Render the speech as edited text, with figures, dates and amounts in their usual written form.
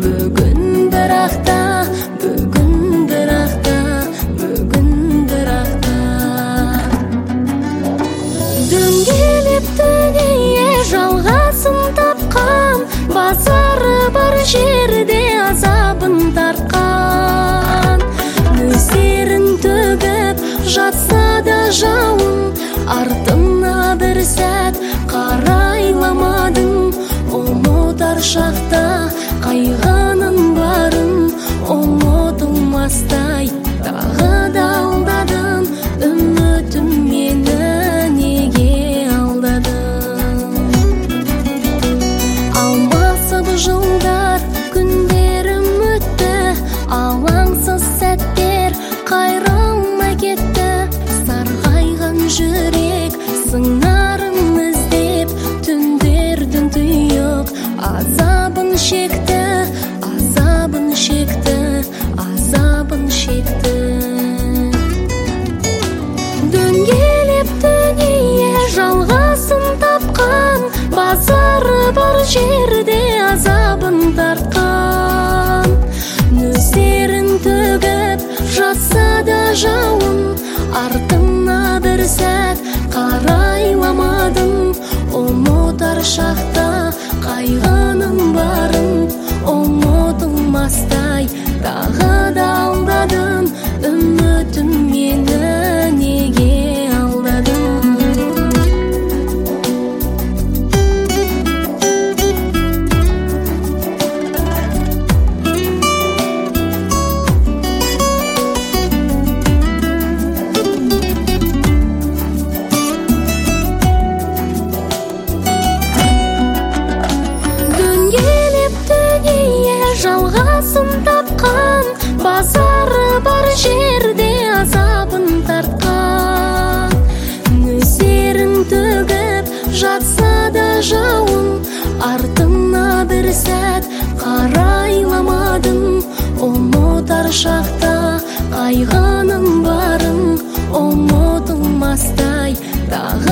бүгін бірақта, бүгін бірақта, бүгін бірақта. Дөңгелеп дүние жалғасын тапқан, базары бар жерде азабын тартқан. Нөсерін төгіп жатса да жауын, артына бір сәт қарайламадың. Ұмытар шақта қайғының барын, ұмытылмастай тағы да алдадың. Үмітім мені неге алдадың? Алмасып жылдар, күндерім өтті, алаңсыз сәттер қайрылмай кетті. Сарғайған жүрек сыңарын іздеп, түндердің тұйық азабын шекті, азабын шекті, азабын шекті. Дөңгелеп дүние жалғасын тапқан, базары бар жерде азабын тартқан. Нөсерін төгіп жатса да жауын, артына бір сәт қарайламадың. Ұмытар шақта қайғының барын, ұмытылмастай тағы да алдадың. Үмітім мені неге алдадың? Жалғасын тапқан, базары бар жерде азабын тартқан. Нөсерін төгіп жатса да жауын, артына бір сәт қарайламадың. Ұмытар шақта қайғының барын, ұмытылмастай тағы